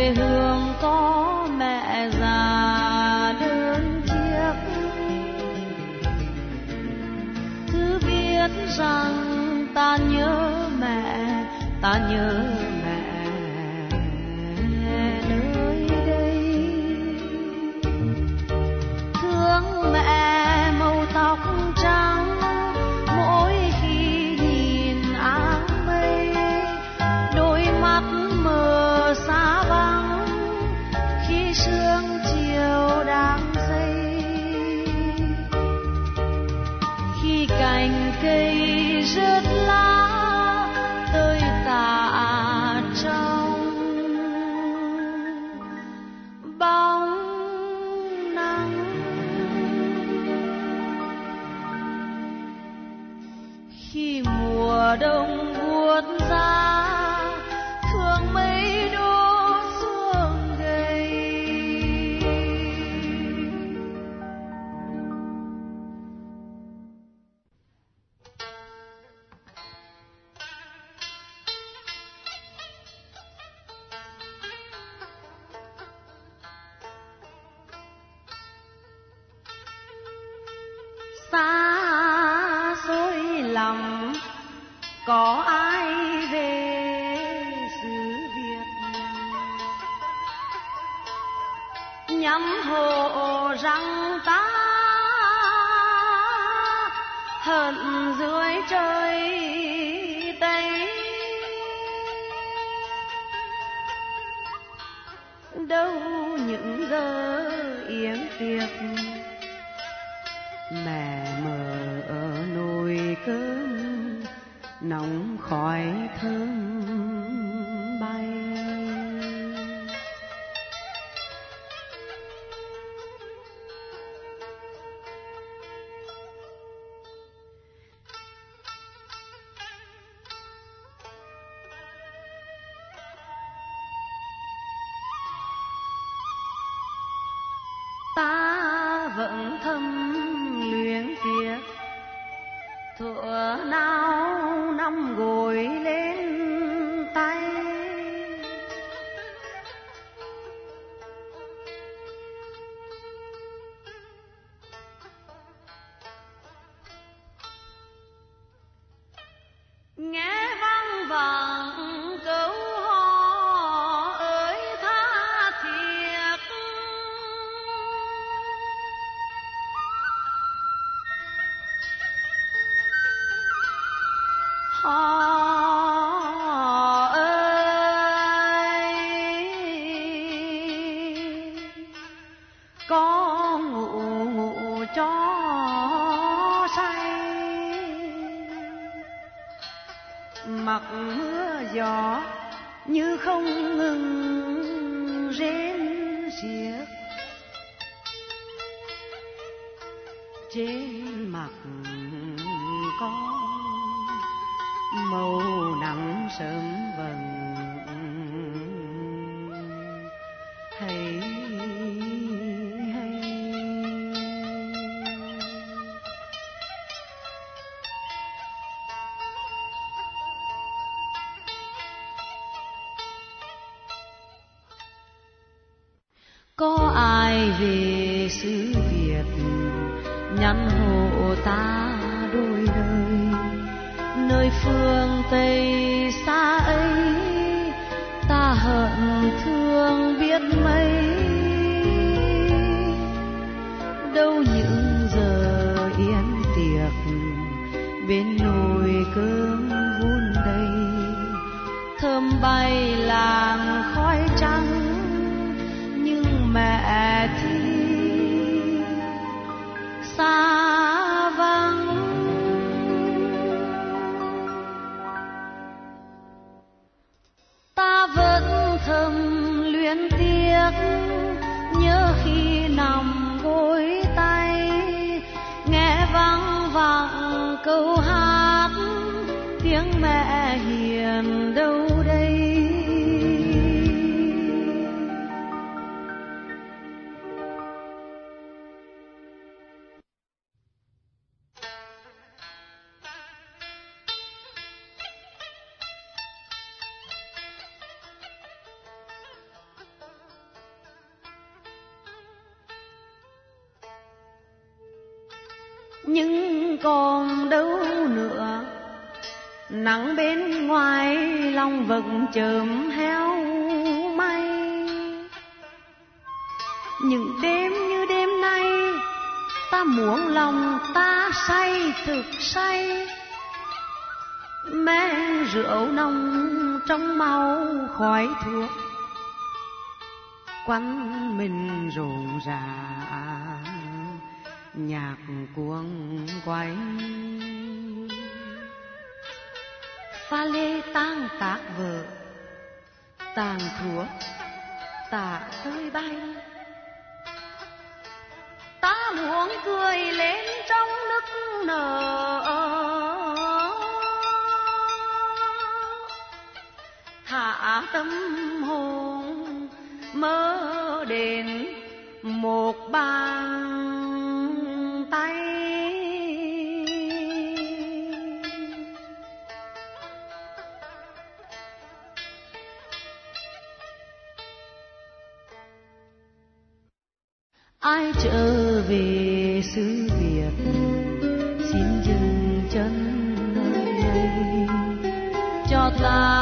quê hương có mẹ già đơn chiếc, thư viết rằng ta nhớ mẹ, ta nhớ mẹ nơi đây. Thương mẹ màu tóc trắng mỗi khi nhìn áng mây, đôi mắt mờ xa vắng khi sương chiều đang dây, khi cành cây rớt lá tơi tả trong bóng nắng, khi mùa đông buốt giá thương mây đổ xuống gầy. Xa xôi lắm có ai về xứ Việt, nhắm hộ rằng ta hận dưới trời Tây. Đâu những giờ yến tiệc, mẹ mờ ở nồi cơm nóng khói thơm bay. Ta vẫn thầm luyến tiếc thuở nào năm gối lên tay, nghe vang vẳng câu hò ơi tha thiết. Hò ơi có ngủ ngủ cho say, mặc mưa gió như không ngừng rên xiết, trên mặt có màu nắng sớm vầng. Hay hay có ai về xứ Việt nhắn hộ ta đôi lời, nơi phương Tây xa ấy ta hận thương biết mấy. Đâu những giờ yến tiệc bên nồi cơm vun đầy, thơm bay làng khói trắng, nhưng mẹ thì xa vắng. nhưng còn đâu nữa. Nắng bên ngoài lòng vẫn chớm héo may. Những đêm như đêm nay, ta muốn lòng ta say thực say. Men rượu nồng trong máu khói thuốc, quanh mình rộn rã nhạc cuồng quay. Pha lê tang tác vợ, tàn thuốc tạ rơi bay. Ta muốn cười lên trong nức nở, thả tâm hồn mơ đến một bàn tay. Ai trở về xứ Việt, xin dừng chân nơi đây cho ta